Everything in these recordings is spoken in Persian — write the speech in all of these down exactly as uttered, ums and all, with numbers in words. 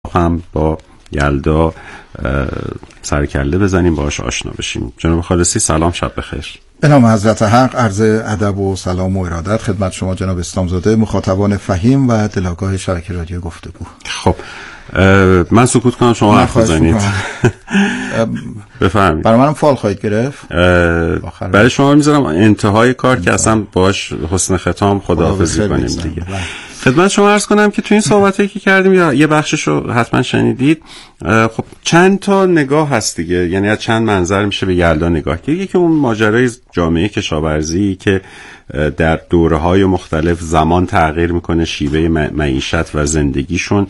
هم با یلدا سرکله بزنیم، باهاش آشنا بشیم. جناب خالصی سلام، شب بخیر. به نام حضرت حق عرض ادب و سلام و ارادت خدمت شما جناب اسلامزاده، مخاطبان فهیم و دلاگاه شبکه رادیو گفتگو. خب من سکوت کنم شما حرف بزنید. بفرمایید. برای منم فال خواهید گرفت. برای شما میذارم انتهای کار که اصلا باش حسن ختام خداحافظی کنیم دیگه. خدمت شما عرض کنم که تو این صحبتایی که کردیم یا یه بخششو حتما شنیدید، خب چند تا نگاه هست دیگه، یعنی از چند منظر میشه به یلدا نگاه کرد. یکی اون ماجرای جامعه کشاورزی که در دوره‌های مختلف زمان تغییر میکنه، شیوه معیشت و زندگیشون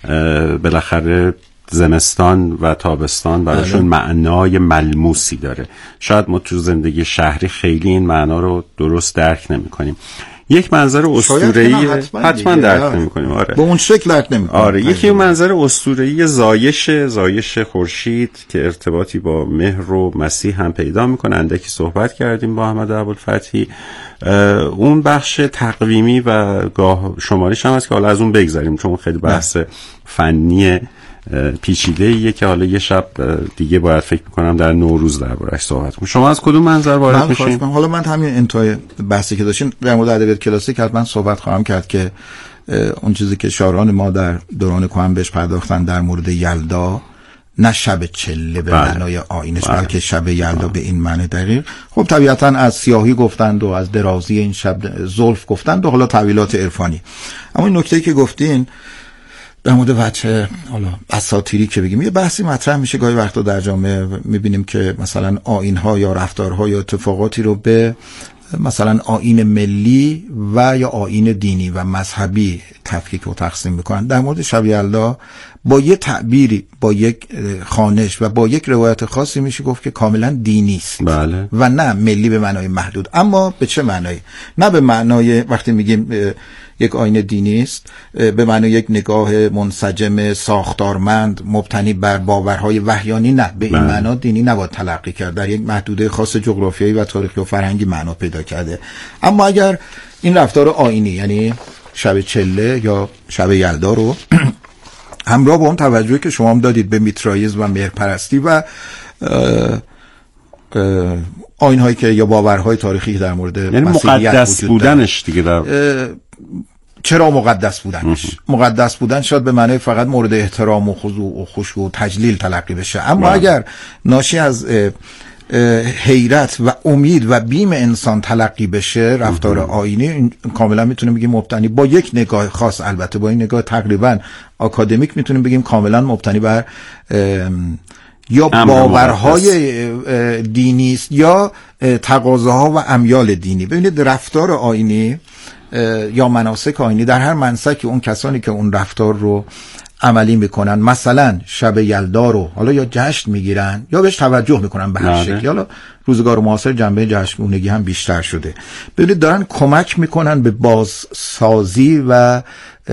بالاخره زمستان و تابستان براشون معنای ملموسی داره. شاید ما تو زندگی شهری خیلی این معنا رو درست درک نمی‌کنیم. یک منظر اسطوره‌ای حتما, حتما درک نمی‌کنیم. آره. به اون شکل درک نمی‌کنیم. آره، یکی منظر اسطوره‌ای زایش زایش خورشید که ارتباطی با مهر و مسیح هم پیدا می‌کنه. اندکی صحبت کردیم با احمد ابوالفتحی. اون بخش تقویمی و گاه شماریش هم هست که حالا از اون بگذاریم چون خیلی بحث فنی پیچیده ایه که حالا یه شب دیگه باید فکر میکنم در نوروز دربارش صحبت کنم. شما از کدوم منظر وارد میشین؟ حالا من همین انتهای بحثی که داشتین در مورد ادبیات کلاسیک حتما صحبت خواهم کرد که اون چیزی که شاعران ما در دوران کهن بهش پرداختن در مورد یلدا، نه شب چله به معنای آیینش بلکه شب یلدا به این معنی دقیق. خب طبیعتا از سیاهی گفتند و از درازی این شب زلف گفتند و حالا تعبیرات عرفانی. اما این نکته‌ای که گفتین در مورد وجه حالا اساطیری که بگیم، یه بحثی مطرح میشه گاهی وقتا در جامعه، میبینیم که مثلا آیین‌ها یا رفتارها یا اتفاقاتی رو به مثلا آیین ملی و یا آیین دینی و مذهبی تفکیک و تقسیم میکنن. در مورد شب یلدا با یه تعبیری، با یک خوانش و با یک روایت خاصی میشه گفت که کاملا دینی است. بله. و نه ملی به معنای محدود. اما به چه معنایی؟ نه به معنای وقتی میگیم یک آیین دینی است به معنای یک نگاه منسجم ساختارمند مبتنی بر باورهای وحیانی، نه، به این بله. معنا دینی نباید تلقی کرد، در یک محدوده خاص جغرافیایی و تاریخی و فرهنگی معنا پیدا کرده. اما اگر این رفتار آیینی یعنی شب چله یا شب یلدا رو همراه با اون توجهی که شما هم دادید به میترائیسم و مهرپرستی و آیین‌هایی که یا باورهای تاریخی در مورد یعنی مقدس بودنش دیگه در چرا مقدس بودنش مقدس بودن شاید به معنی فقط مورد احترام و خضوع و خشوع و تجلیل تلقی بشه، اما بله. اگر ناشی از حیرت و امید و بیم انسان تلقی بشه رفتار آیینی، کاملا میتونیم بگیم مبتنی با یک نگاه خاص، البته با این نگاه تقریبا آکادمیک میتونیم بگیم کاملا مبتنی بر یا باورهای دینی است یا تقاضاها و امیال دینی. ببینید رفتار آیینی یا مناسک آیینی در هر منسکی اون کسانی که اون رفتار رو عملی میکنن، مثلا شب یلدا رو حالا یا جشن میگیرن یا بهش توجه میکنن به هر شکلی، حالا روزگار معاصر جنبه جشنگونگی هم بیشتر شده، ببینید دارن کمک میکنن به بازسازی و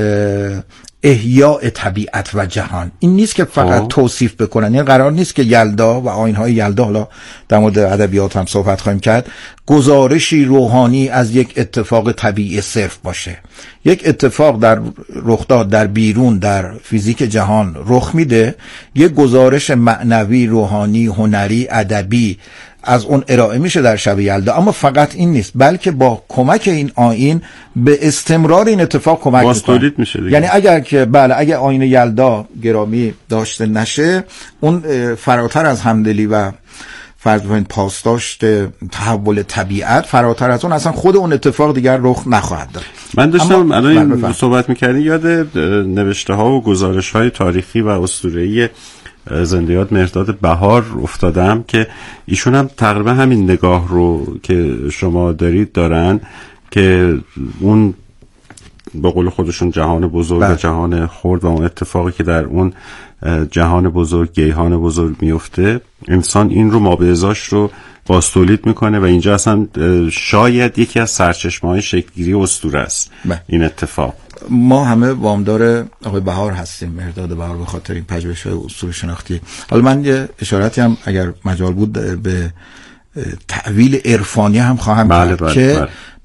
احیاء طبیعت و جهان. این نیست که فقط آه. توصیف بکنن، یعنی قرار نیست که یلدا و آیین‌های یلدا، حالا در مورد ادبیات هم صحبت خواهیم کرد، گزارشی روحانی از یک اتفاق طبیعی صرف باشه. یک اتفاق در رخ داد در بیرون در فیزیک جهان رخ میده، یک گزارش معنوی، روحانی، هنری، ادبی از اون ارائه میشه در شب یلدا. اما فقط این نیست، بلکه با کمک این آیین به استمرار این اتفاق کمک میکنه. یعنی اگر که بله اگر آیین یلدا گرامی داشته نشه، اون فراتر از همدلی و فرض بکنید پاسداشت تحول طبیعت، فراتر از اون اصلا خود اون اتفاق دیگر رخ نخواهد داد. من داشتم الان صحبت میکردی یاد نوشته ها و گزارش های تاریخی و اسطوره‌ای زندیات مهرداد بهار افتادم که ایشون هم تقریبا همین نگاه رو که شما دارید دارن که اون به قول خودشون جهان بزرگ و جهان خرد و اون اتفاقی که در اون جهان بزرگ، گیهان بزرگ میفته، انسان این رو مابعضاش رو باستولید میکنه و اینجا اصلا شاید یکی از سرچشمه‌های شکل‌گیری اسطوره است با. این اتفاق ما همه وامدار آقای بهار هستیم، مهرداد بهار، به خاطر این پژوهش‌های اسطوره شناختی. حالا من یه اشاراتی هم اگر مجال بود به تأویل عرفانی هم خواهم بله کرد بله که بله.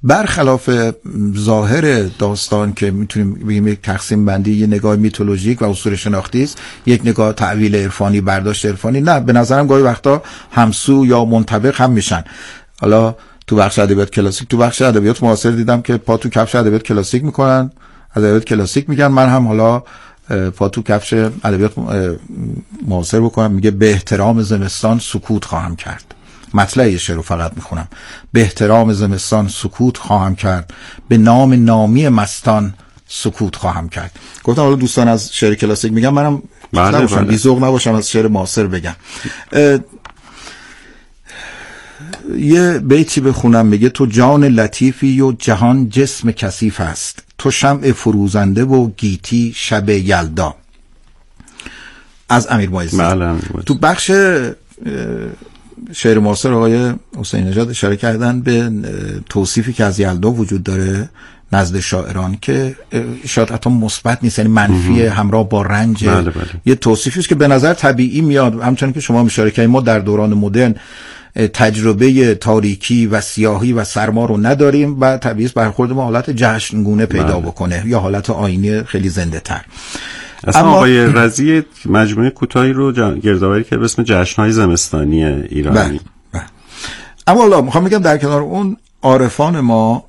برخلاف ظاهر داستان که میتونیم بگیم یک تقسیم بندی، یه نگاه میتولوژیک و اسطوره شناختی است، یک نگاه تعویل عرفانی، برداشت عرفانی، نه، به نظرم گاهی وقتا همسو یا منطبق هم میشن. حالا تو بخش ادبیات کلاسیک، تو بخش ادبیات معاصر دیدم که پا تو کفش ادبیات کلاسیک میکنن، ادبیات کلاسیک میگن، من هم حالا پا تو کفش ادبیات معاصر بکنم، میگه به احترام زمستان سکوت خواهم کرد. مطلع شعر رو فقط میخونم. به احترام زمستان سکوت خواهم کرد، به نام نامی مستان سکوت خواهم کرد. گفتم حالا دوستان از شعر کلاسیک میگم، منم بله نباشم بی ذوق نباشم از شعر معاصر بگم. یه بیتی بخونم، میگه تو جان لطیفی و جهان جسم کثیف است، تو شمع فروزنده و گیتی شب یلدا. از امیر معزی. تو بخش شعر معاصر آقای حسین نژاد اشاره کردن به توصیفی که از یلدا وجود داره نزد شاعران که شاید حتی مثبت نیست، یعنی منفی همراه با رنج. بله بله. یه توصیفی است که به نظر طبیعی میاد، همچنان که شما اشاره کردید ما در دوران مدرن تجربه تاریکی و سیاهی و سرما رو نداریم و طبیعی است برخورد ما حالت جشنگونه پیدا بله. بکنه یا حالت آیینی خیلی زنده تر. اصلا اما آقای رضی مجموعه کوتاهی رو گردآوری کرد به اسم جشن‌های زمستانی ایرانی. بله. بله. اما حالا میخوام بگم در کنار اون عارفان ما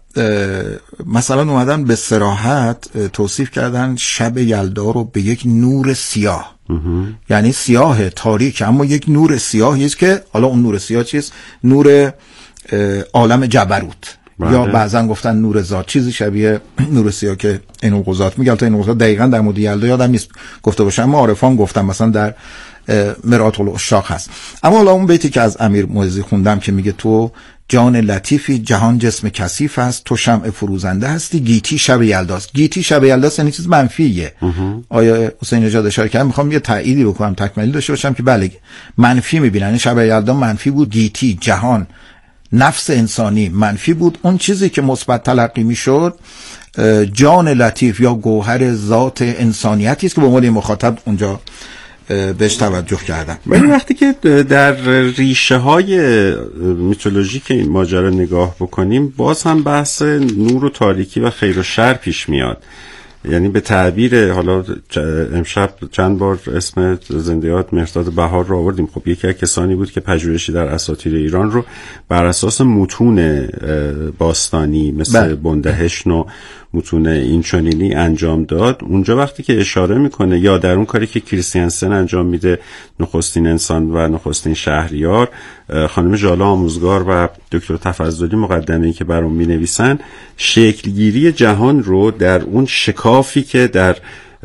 مثلا اومدن به صراحت توصیف کردن شب یلدا رو به یک نور سیاه، یعنی سیاه تاریک اما یک نور سیاهی است که حالا اون نور سیاه چیست؟ نور عالم جبروت بله. یا بعضن گفتن نور ذات، چیزی شبیه نور سیاه که اینو قضات میگن. تا اینو قضات دقیقاً در مورد یلدا یادم نیست گفته باشم، اما عارفان گفتم مثلا در مرآت العشاق هست. اما حالا اون بیتی که از امیر معزی خوندم که میگه تو جان لطیفی جهان جسم کثیف است، تو شمع فروزنده هستی گیتی شب یلداست. گیتی شب یلداست یعنی چیز منفیه. آیا حسین نژاد اشاره کردن، میخوام یه تأییدی بکنم، تکمیلی داشته باشم که بله منفی میبینن. شب یلدا منفی بود، گیتی جهان نفس انسانی منفی بود، اون چیزی که مثبت تلقی میشد جان لطیف یا گوهر ذات انسانیتی است که به عنوان مخاطب اونجا بهش توجه کردم. ولی وقتی که در ریشه های میتولوژیک این ماجرا نگاه بکنیم باز هم بحث نور و تاریکی و خیر و شر پیش میاد. یعنی به تعبیر حالا امشب چند بار اسم زنده یاد مهرداد بهار رو آوردیم. خب یکی از کسانی بود که پژوهشی در اساطیر ایران رو بر اساس متون باستانی مثل بندهشن و متون اینچنینی انجام داد. اونجا وقتی که اشاره میکنه یا در اون کاری که کریستیانسن انجام میده، نخستین انسان و نخستین شهریار، خانم ژاله آموزگار و دکتر تفضلی مقدمه‌ای که برام مینویسن، شکلگیری جهان رو در اون شکافی که در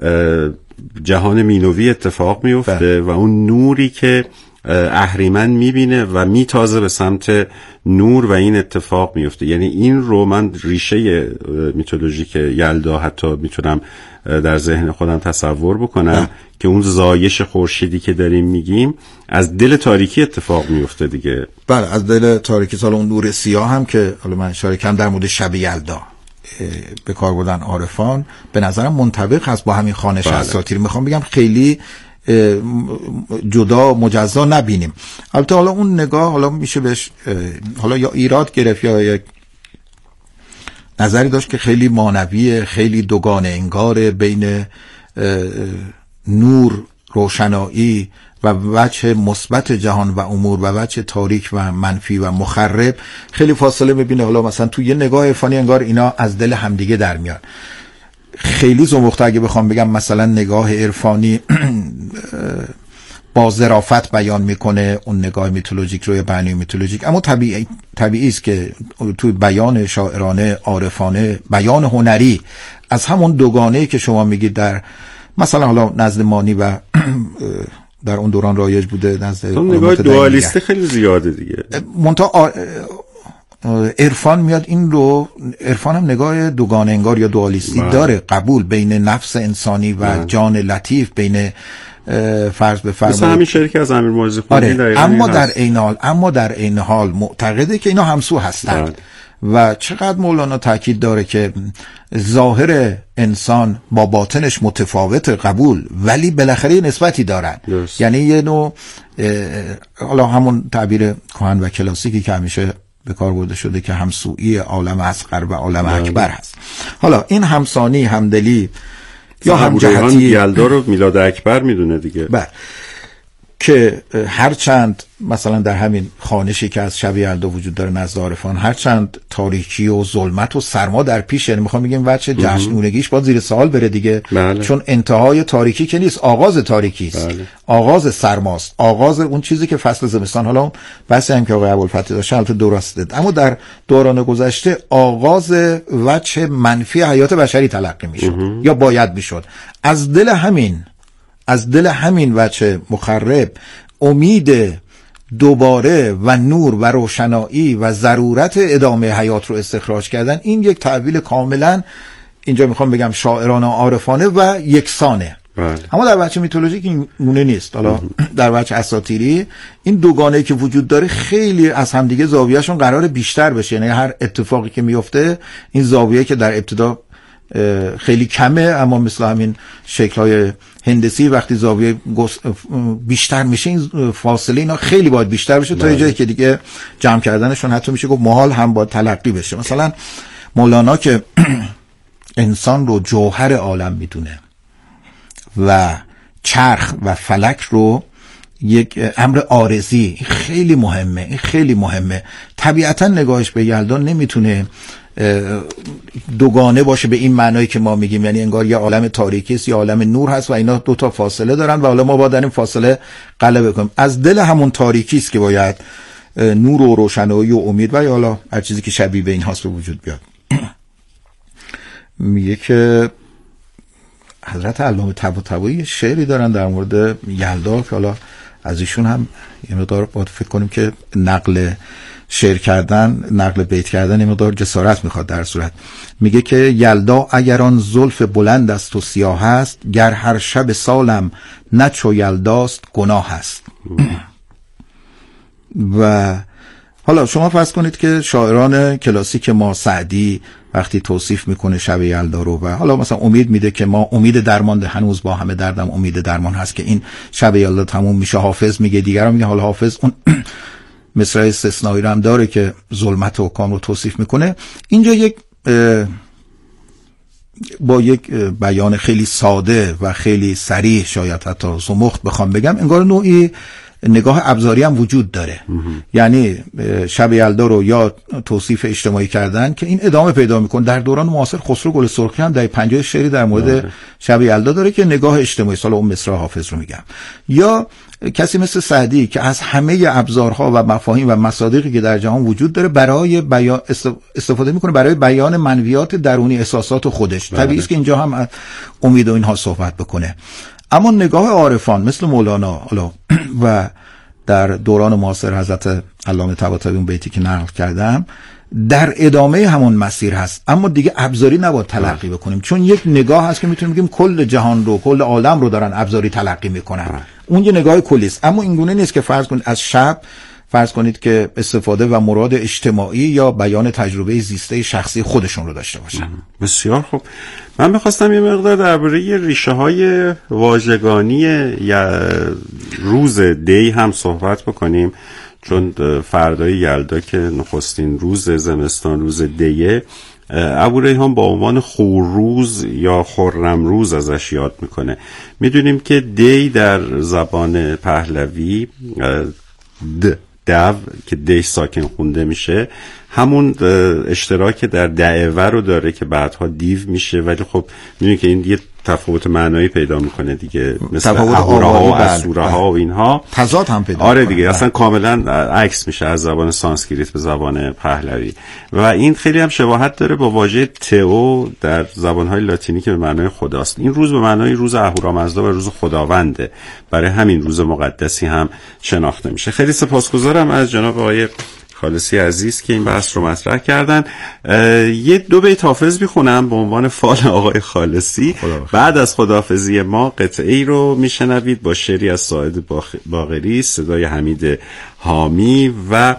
جهان مینوی اتفاق میفته و اون نوری که اهریمن میبینه و میتازه به سمت نور و این اتفاق میفته. یعنی این رو من ریشه میتولوژیک یلدا حتی میتونم در ذهن خودم تصور بکنم اه. که اون زایش خورشیدی که داریم میگیم از دل تاریکی اتفاق میفته دیگه. بله از دل تاریکی. سال اون نور سیاه هم که حالا من اشاره کردم در مورد شب یلدا به کار بردن عارفان، به نظرم منطبق هست با همین خوانش بله. اساطیر. میخوام بگم خیلی جدا مجزا نبینیم. البته حالا اون نگاه حالا میشه بهش حالا یا ایراد گرفت یا یک نظری داشت که خیلی مانویه، خیلی دوگانه انگاره بین نور، روشنایی و وجه مثبت جهان و امور و وجه تاریک و منفی و مخرب خیلی فاصله میبینه. حالا مثلا تو یه نگاه عرفانی انگار اینا از دل همدیگه در میان. خیلی زمخته اگه بخوام بگم مثلا نگاه عرفانی با ظرافت بیان میکنه اون نگاه میتولوژیک رو یا معنی میتولوژیک، اما طبیعی طبیعی است که تو بیان شاعرانه، عارفانه، بیان هنری از همون دوگانه‌ای که شما میگید در مثلا حالا نزد مانی و در اون دوران رایج بوده، نزد اون نگاه دوالیسته خیلی زیاده دیگه. منتها عرفان میاد این رو، عرفان هم نگاه دوگانه انگار یا دوالیستی من. داره، قبول بین نفس انسانی و من. جان لطیف، بین فرض به فرض مثلا همین شعری که از امیر معزی خوندین. آره. اما در عین حال اما در عین حال معتقده که اینا همسو هستند و چقدر مولانا تاکید داره که ظاهر انسان با باطنش متفاوت، قبول، ولی بالاخره نسبتی دارن. یعنی یه نوع حالا همون تعبیر کهن و کلاسیکی که همیشه به کار برده شده که همسویی عالم اصغر و عالم اکبر هست. حالا این همسانی، همدلی یا همجهتی، یلدا رو میلاد اکبر میدونه دیگه. بله، که هر چند مثلا در همین خوانشی که از شب یلدا وجود داره نزد عارفان، هر چند تاریکی و ظلمت و سرما در پیش، یعنی میخوام بگم وجه جشنونگیش باید زیر سوال بره دیگه. بله. چون انتهای تاریکی که نیست، آغاز تاریکی است. بله. آغاز سرماست، آغاز اون چیزی که فصل زمستان. حالا اون بحثی هم که آقای ابوالفتح داشت البته درسته، اما در دوران گذشته آغاز وجه منفی حیات بشری تلقی میشد یا باید میشد. از دل همین از دل همین وجه مخرب امید دوباره و نور و روشنایی و ضرورت ادامه حیات رو استخراج کردن، این یک تعبیر کاملا اینجا میخوام بگم شاعرانه عارفانه و یکسانه. بله. اما در وجه میتولوژیک این گونه نیست. حالا در وجه اساطیری این دوگانه‌ای که وجود داره خیلی از همدیگه زاویه‌شون قرار بیشتر بشه، یعنی هر اتفاقی که میفته این زاویه که در ابتدا خیلی کمه، اما مثل همین شکل‌های هندسی وقتی زاویه بیشتر میشه این فاصله اینا خیلی باید بیشتر بشه تا یه جایی که دیگه جمع کردنشون حتی میشه گفت محال هم باید تلقی بشه. مثلا مولانا که انسان رو جوهر عالم میدونه و چرخ و فلک رو یک امر عارضی، خیلی مهمه، این خیلی مهمه. طبیعتا نگاهش به یلدا نمیتونه دوگانه باشه به این معنایی که ما میگیم، یعنی انگار یه عالم تاریکی است یا عالم نور هست و اینا دو تا فاصله دارن و حالا ما باید در این فاصله غلبه کنیم. از دل همون تاریکی است که باید نور و روشنایی و امید و یا حالا هر چیزی که شبیه به این هست به وجود بیاد. میگه که حضرت علامه طباطبایی شعری دارن در مورد یلدا که حالا از ایشون هم یه مقدار باید فکر کنیم که نقل شعر کردن، نقل بیت کردن یه مقدار جسارت میخواد. در صورت میگه که یلدا اگر آن زلف بلند است و سیاه است، گر هر شب سالم نه چو یلداست گناه است. و حالا شما فرض کنید که شاعران کلاسیک ما، سعدی وقتی توصیف میکنه شب یلدا رو و حالا مثلا امید میده که ما امید درمان ده، هنوز با همه دردم امید درمان هست که این شب یلدا تموم میشه. حافظ میگه، دیگران میگه، حالا حافظ اون مصرع استثنایی رو هم داره که ظلمت و حکام رو توصیف میکنه. اینجا یک با یک بیان خیلی ساده و خیلی صریح، شاید حتی زمخت بخوام بگم، انگار نوعی نگاه ابزاری هم وجود داره. یعنی شب یلدا رو یا توصیف اجتماعی کردن که این ادامه پیدا میکنه. در دوران معاصر خسرو گل سرخی هم در پنجاه شعری در مورد شب یلدا داره که نگاه اجتماعی، سال اون مصرع حافظ رو میگم. یا کسی مثل سعدی که از همه ابزارها و مفاهیم و مصادیقی که در جهان وجود داره برای بیان استفاده میکنه، برای بیان منویات درونی احساسات خودش. طبیعی است که اینجا هم امید و اینها صحبت بکنه. اما نگاه عارفان مثل مولانا حالا و در دوران معاصر حضرت علامه طباطبایی اون بیتی که نقل کردم در ادامه همون مسیر هست، اما دیگه ابزاری نباید تلقی بکنیم، چون یک نگاه هست که میتونیم بگیم کل جهان رو، کل عالم رو دارن ابزاری تلقی میکنن. اون یه نگاه کلی است. اما این گونه نیست که فرض کنید از شب فرض کنید که استفاده و مراد اجتماعی یا بیان تجربه زیسته شخصی خودشون رو داشته باشن. بسیار خوب. من میخواستم یه مقدار درباره ریشه های واژگانی یا روز دی هم صحبت بکنیم، چون فردای یلدا که نخستین روز زمستان، روز دیه، ابوریحان با عنوان خورروز یا خرمروز ازش یاد میکنه. میدونیم که دی در زبان پهلوی د دو که دی ساکن خونده میشه، همون اشتراک در دعوه رو داره که بعدها دیو میشه، ولی خب میدونی که این یه تفاوت معنایی پیدا میکنه دیگه، مثل اهورها و اسورها و اینها تضاد هم پیدا آره دیگه، اصلا کاملا عکس میشه از زبان سانسکریت به زبان پهلوی. و این خیلی هم شباهت داره با واژه تئو در زبانهای لاتینی که به معنای خداست. این روز به معنای روز اهورامزدا و روز خداونده، برای همین روز مقدسی هم شناخته میشه. خیلی سپاسگزارم از جناب آقای خالصی عزیز که این بحث رو مطرح کردن. یه دو بیت حافظ میخونم به عنوان فال آقای خالصی. بعد از خداحافظی ما قطعه ای رو میشنوید با شعری از ساعد باقری، صدای حمید حامی و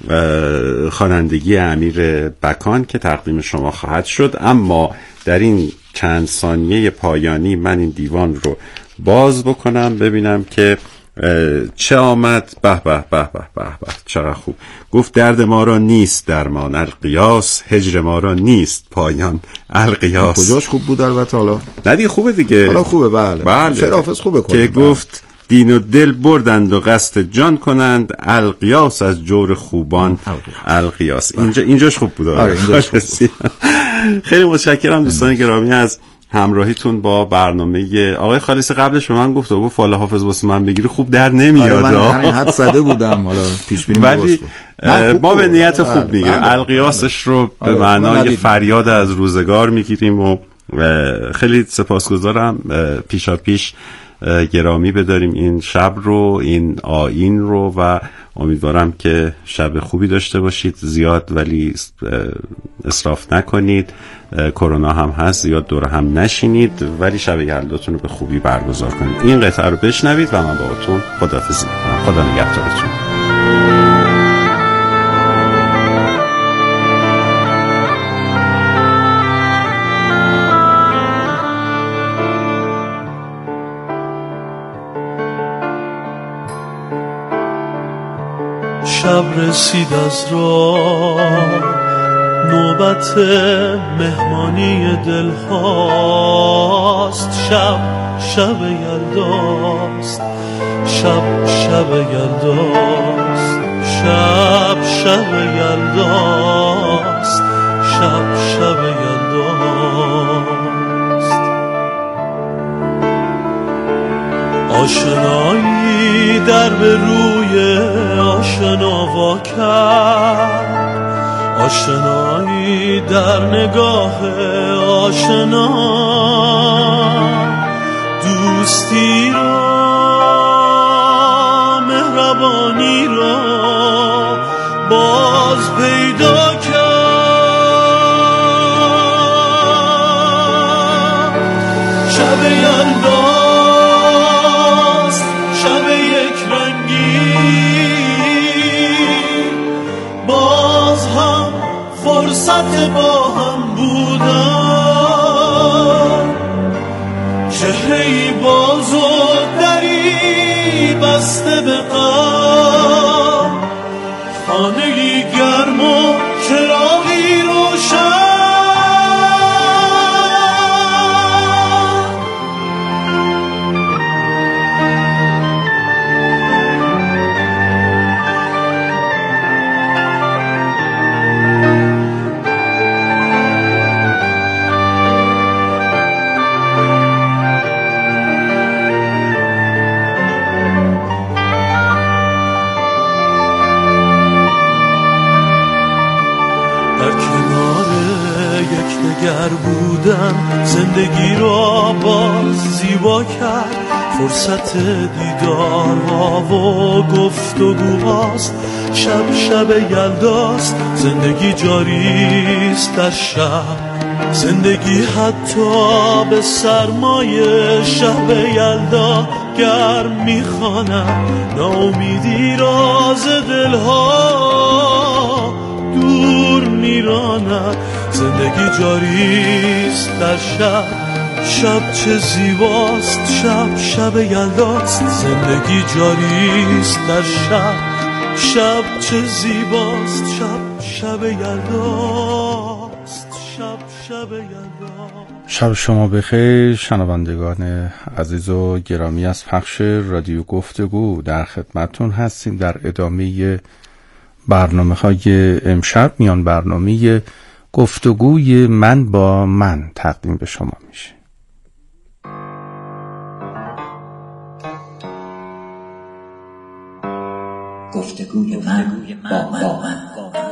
خوانندگی امیر بکان که تقدیم شما خواهد شد. اما در این چند ثانیه پایانی من این دیوان رو باز بکنم ببینم که چه آمد به به به به به به چقدر خوب گفت درد ما را نیست درمان القیاس، هجر ما را نیست پایان القیاس. کجاش خوب بود البته؟ حالا نه دیگه خوبه دیگه، حالا خوبه. بله بله شعر حافظ خوبه که گفت دین و دل بردند و قصد جان کنند القیاس از جور خوبان القیاس. اینجا اینجاش خوب بود. آره اینجاش خوب. خیلی متشکرم دوستان گرامی از همراهیتون با برنامه آقای خالصی. قبلش به من گفت و گفت فال حافظ واسه من بگیری خوب در نمیاد. آره من همین حد زده بودم، حالا پیش بینی ولی ما به نیت خوب میگیریم، القیاسش رو به معنای فریاد از روزگار میگیریم و خیلی سپاسگزارم. پیشا پیش گرامی بداریم این شب رو، این آیین رو و امیدوارم که شب خوبی داشته باشید. زیاد ولی اسراف نکنید، کرونا هم هست، زیاد دور هم نشینید ولی شب یلداتون رو به خوبی برگزار کنید. این قطعه رو بشنوید و من باهاتون خداحافظی می‌کنم. خدا نگهدارتون. شب رسید از راه، نوبت مهمانی دل هاست. شب شب یلداست، شب شب یلداست، شب شب یلداست، شب شب یلداست. آشنایی در به روی آشنا وا کرد، آشنایی در نگاه آشنا، دوستی را مهربانی را باز پیدا کرد. شب یلداست، شب یک رنگی، باز هم فرصت با هم بودن، چهره‌ای باز و دری بسته به غم، خانه‌ای گرم و چراغی روشن. گر بودن زندگی را باز زیبا کرد، فرصت دیدارها و گفتگوهاست. شب شب یلداست، زندگی جاریست در شب، زندگی حتی به سرمای شب یلدا گرم میخواند. ناامیدی راز دلها دور میراند، زندگی جاریست در شب، شب چه زیباست، شب شب یلداست. زندگی جاریست در شب، شب چه زیباست، شب شب یلداست، شب شب یلداست. شب شما بخیر شنوندگان عزیز و گرامی از پخش رادیو گفتگو، در خدمتتون هستیم در ادامه برنامه‌های امشب. میان برنامه گفتگوی من با من تقدیم به شما میشه. گفتگوی من با من, با من.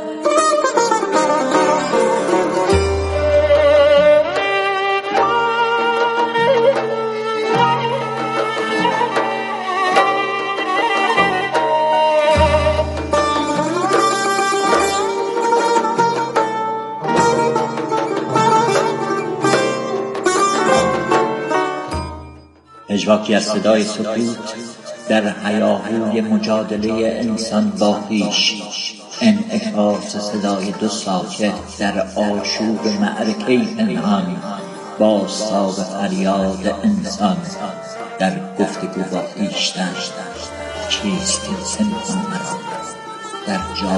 پژواکی از صدای سکوت در هیاهوی مجادله انسان با خویش، انعکاس صدای دو ساکت در آشوب معرکه پنهان، بازتاب فریاد انسان. در گفتگو با خویشتن. چیست این سنتان مرا در جا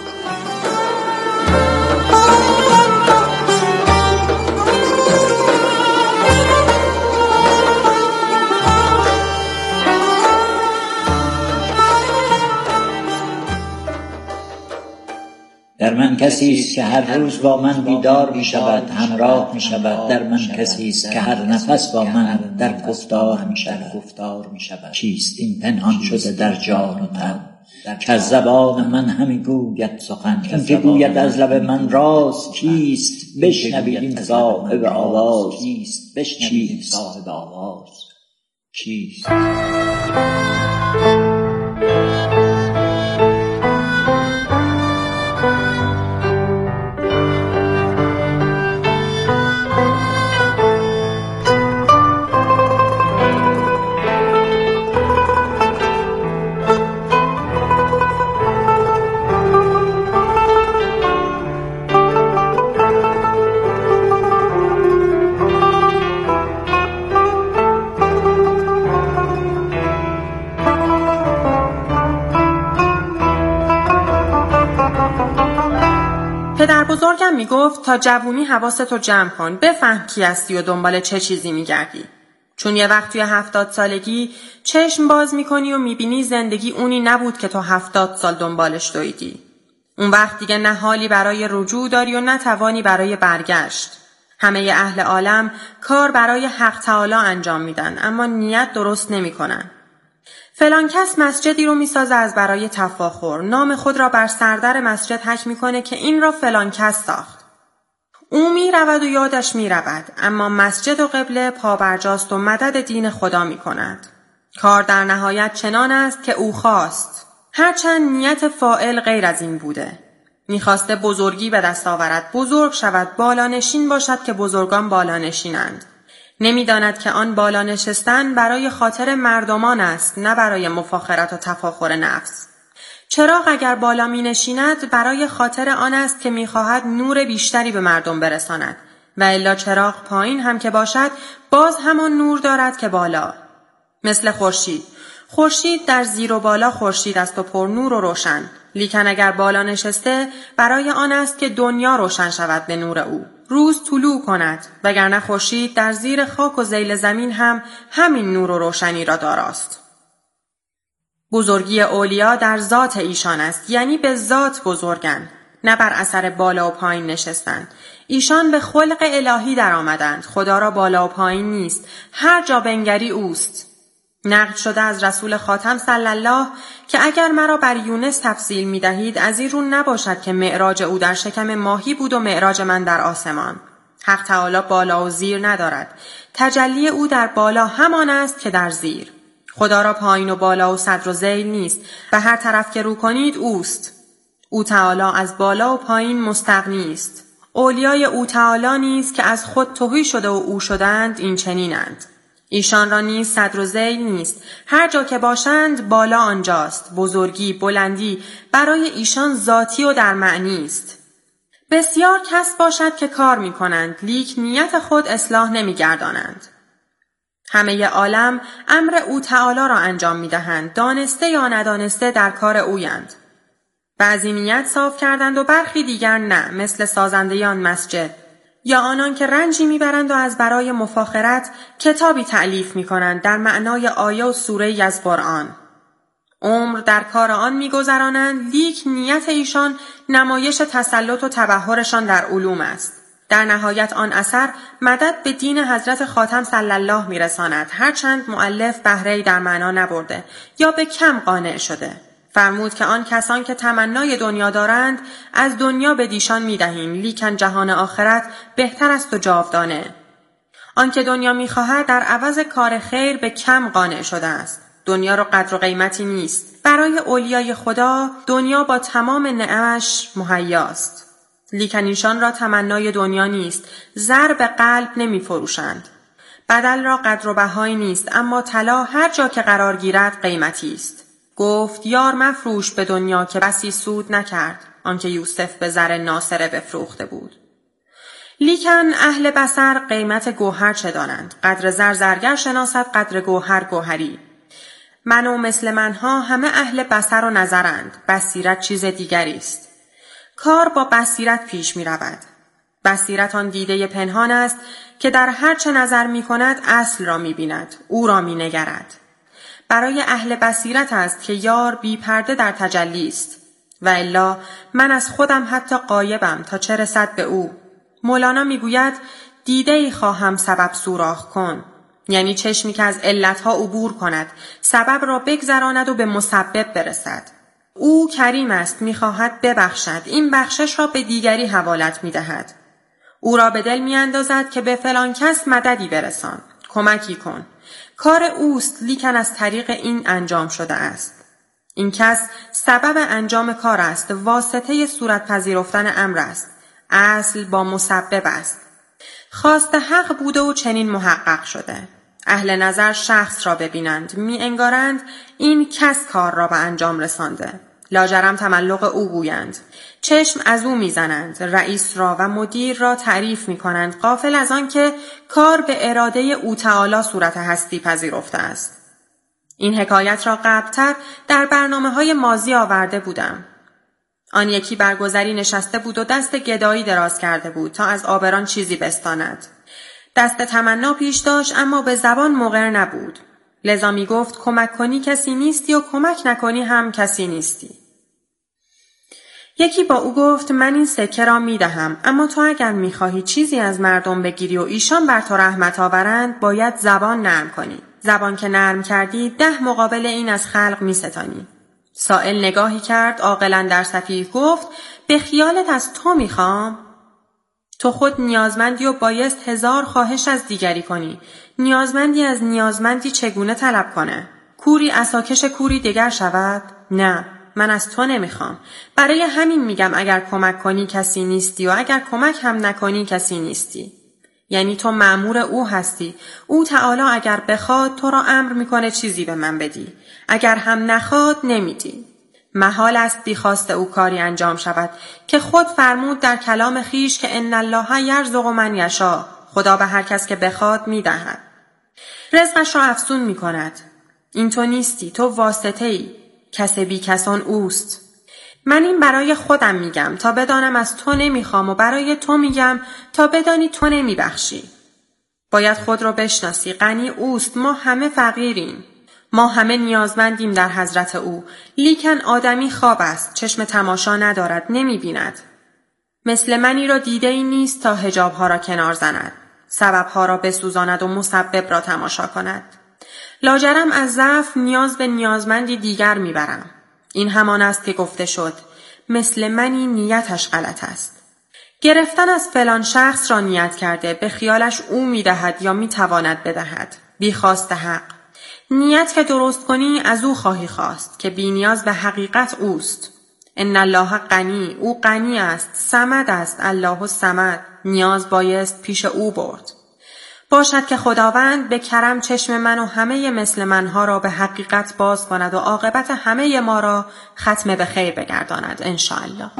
در من کسی است که هر روز با من بیدار می شود، همراه می شود. در من کسی است که هر نفس با من در گفتار می شود. چیست این پنهان شده در جان و تن که از زبان من همی گوید سخن؟ این که گوید از لب من راز کیست؟ بشنوید این صاحب آواز کیست؟ بشنوید صاحب آواز کیست؟ پدر بزرگم میگفت تا جوونی حواستو جمع کن، بفهم کی هستی و دنبال چه چیزی میگردی. چون یه وقت توی هفتاد سالگی چشم باز میکنی و میبینی زندگی اونی نبود که تو هفتاد سال دنبالش دویدی. اون وقت دیگه نه حالی برای رجوع داری و نه توانی برای برگشت. همه ی اهل عالم کار برای حق تعالی انجام میدن اما نیت درست نمیکنن. فلان کس مسجدی رو میسازه از برای تفاخر، نام خود را بر سردر مسجد حک میکنه که این را فلان کس ساخت. او میرود و یادش میرود، اما مسجد و قبله پابرجاست و مدد دین خدا میکند. کار در نهایت چنان است که او خواست، هرچند نیت فاعل غیر از این بوده. میخواسته بزرگی به دست آورد، بزرگ شود، بالانشین باشد که بزرگان بالانشینند. نمیداند که آن بالا نشستن برای خاطر مردمان است، نه برای مفاخرت و تفاخر نفس. چراغ اگر بالا می نشیند برای خاطر آن است که می خواهد نور بیشتری به مردم برساند و الا چراغ پایین هم که باشد باز همان نور دارد که بالا. مثل خورشید. خورشید در زیر و بالا خورشید است و پر نور و روشن، لیکن اگر بالا نشسته برای آن است که دنیا روشن شود به نور او، روز طلوع کند، وگرنه خورشید در زیر خاک و ذیل زمین هم همین نور و روشنی را داراست. بزرگی اولیا در ذات ایشان است، یعنی به ذات بزرگند، نه بر اثر بالا و پایین نشستند. ایشان به خلق الهی در آمدند، خدا را بالا و پایین نیست، هر جا بنگری اوست. نقل شده از رسول خاتم صلی الله که اگر مرا بر یونس تفصیل می دهید از این رو نباشد که معراج او در شکم ماهی بود و معراج من در آسمان. حق تعالی بالا و زیر ندارد، تجلی او در بالا همان است که در زیر. خدا را پایین و بالا و صدر و ذیل نیست و هر طرف که رو کنید اوست. او تعالی از بالا و پایین مستغنی است. اولیای او تعالی نیست که از خود تهی شده و او شدند این چنینند. ایشان را نیز صدر و ذیل نیست، هر جا که باشند بالا آنجاست. بزرگی، بلندی برای ایشان ذاتی و در معنی است. بسیار کس باشد که کار می کنند لیک نیت خود اصلاح نمی گردانند. همه عالم امر او تعالی را انجام می دهند، دانسته یا ندانسته در کار اویند. بعضی نیت صاف کردند و برخی دیگر نه، مثل سازندگان مسجد، یا آنان که رنجی میبرند و از برای مفاخرت کتابی تألیف میکنند در معنای آیه و سوره از قرآن. عمر در کار آن میگذرانند، لیک نیت ایشان نمایش تسلط و تبحرشان در علوم است. در نهایت آن اثر مدد به دین حضرت خاتم صلی الله میرساند، هرچند مؤلف بهره‌ای در معنا نبرده یا به کم قانع شده. فرمود که آن کسان که تمنای دنیا دارند از دنیا به دیشان میدهیم، لیکن جهان آخرت بهتر است و جاودانه. آن که دنیا میخواهد در عوض کار خیر به کم قانع شده است. دنیا را قدر و قیمتی نیست. برای اولیای خدا دنیا با تمام نعمش مهیاست، لیکن ایشان را تمنای دنیا نیست، زر به قلب نمی فروشند. بدل را قدر و بهایی نیست، اما طلا هر جا که قرار گیرد قیمتی است. گفت یار مفروش به دنیا که بسی سود نکرد، آنکه یوسف به زر ناصره بفروخته بود. لیکن اهل بصر قیمت گوهر چه دانند؟ قدر زر زرگر شناسد، قدر گوهر گوهری. من و مثل منها همه اهل بصر و نظرند. بصیرت چیز دیگری است. کار با بصیرت پیش می رود. بصیرت آن دیده پنهان است که در هر چه نظر می کند اصل را می بیند، او را می نگرد. برای اهل بصیرت است که یار بی پرده در تجلی است. و الا من از خودم حتی غایبم تا چه رسد به او. مولانا می گوید دیده‌ای خواهم سبب سوراخ کن، یعنی چشمی که از علتها عبور کند، سبب را بگذراند و به مسبب برسد. او کریم است، می خواهد ببخشد، این بخشش را به دیگری حوالت می دهد. او را به دل می اندازد که به فلان کس مددی برسان، کمکی کن. کار اوست، لیکن از طریق این انجام شده است. این کس سبب انجام کار است، واسطه صورت پذیرفتن امر است. اصل با مسبب است. خواست حق بوده و چنین محقق شده. اهل نظر شخص را ببینند، می انگارند این کس کار را به انجام رسانده. لاجرم تملق او گویند. چشم از او می زنند. رئیس را و مدیر را تعریف می کنند، غافل از آن که کار به اراده او تعالی صورت هستی پذیرفته است. این حکایت را قبلتر در برنامه های ماضی آورده بودم. آن یکی برگذری نشسته بود و دست گدایی دراز کرده بود تا از آبران چیزی بستاند. دست تمنا پیش داشت اما به زبان مقر نبود. لذا می گفت کمک کنی کسی نیستی و کمک نکنی هم کسی نیستی. یکی با او گفت من این سکه را می دهم، اما تو اگر می خواهی چیزی از مردم بگیری و ایشان بر تو رحمت آورند باید زبان نرم کنی. زبان که نرم کردی ده مقابل این از خلق می ستانی. سائل نگاهی کرد، عاقلاً در صفیح گفت به خیالت از تو می خوام؟ تو خود نیازمندی و بایست هزار خواهش از دیگری کنی. نیازمندی از نیازمندی چگونه طلب کنه؟ کوری عصاکش کوری دگر شود؟ نه، من از تو نمیخوام. برای همین میگم اگر کمک کنی کسی نیستی و اگر کمک هم نکنی کسی نیستی. یعنی تو مأمور او هستی. او تعالی اگر بخواد تو را امر میکنه چیزی به من بدی. اگر هم نخواد نمیدی. محال است بی خواست او کاری انجام شود که خود فرمود در کلام خیش که ان الله یرزق من یشاء. خدا به هر کس که بخواد میدهد. رزقش را افزون میکند. این تو نیستی، تو واسطه ای. کس بی کسان اوست. من این برای خودم میگم تا بدانم از تو نمیخوام و برای تو میگم تا بدانی تو نمیبخشی. باید خود رو بشناسی. غنی اوست، ما همه فقیریم. ما همه نیازمندیم در حضرت او. لیکن آدمی خواب است، چشم تماشا ندارد، نمیبیند. مثل منی را دیده ای نیست تا حجابها را کنار زند، سببها را بسوزاند و مسبب را تماشا کند. لاجرم از ضعف نیاز به نیازمندی دیگر میبرم. این همان است که گفته شد مثل منی نیتش غلط است. گرفتن از فلان شخص را نیت کرده، به خیالش او میدهد یا میتواند بدهد. بی خواست حق. نیت که درست کنی از او خواهی خواست که بی نیاز به حقیقت اوست. ان الله غنی، او غنی است، صمد است، الله الصمد. نیاز بایست پیش او برد. باشد که خداوند به کرم چشم من و همه مثل منها را به حقیقت باز کند و عاقبت همه ما را ختم به خیر بگرداند انشاءالله.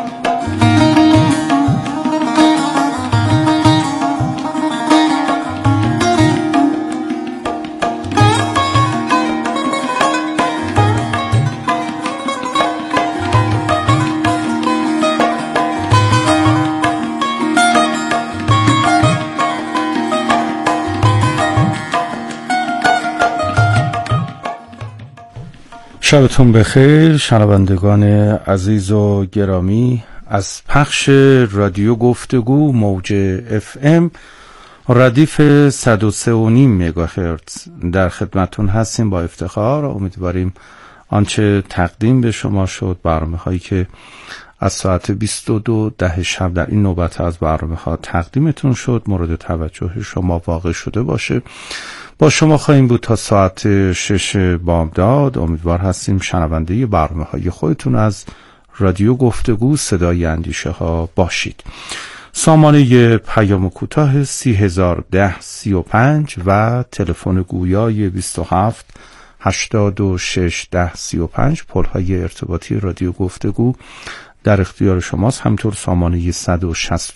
شبتون بخیر شنوندگان عزیز و گرامی. از پخش رادیو گفتگو موج اف ام ردیف صد و سه و نیم مگاهرتز در خدمتون هستیم. با افتخار امیدواریم آنچه تقدیم به شما شد، برنامه هایی که از ساعت بیست و دو ده شب در این نوبت از برنامه ها تقدیمتون شد مورد توجه شما واقع شده باشه. با شما خواهیم بود تا ساعت شش بامداد. امیدوار هستیم شنونده برنامه های خودتون از رادیو گفتگو صدای اندیشه ها باشید. سامانه پیام کوتاه سی هزار ده سی و پنج و تلفن گویای بیست و هفت هشتاد و شش ده سی و پنج پل های ارتباطی رادیو گفتگو در اختیار شماست. همطور سامانه صد و شصت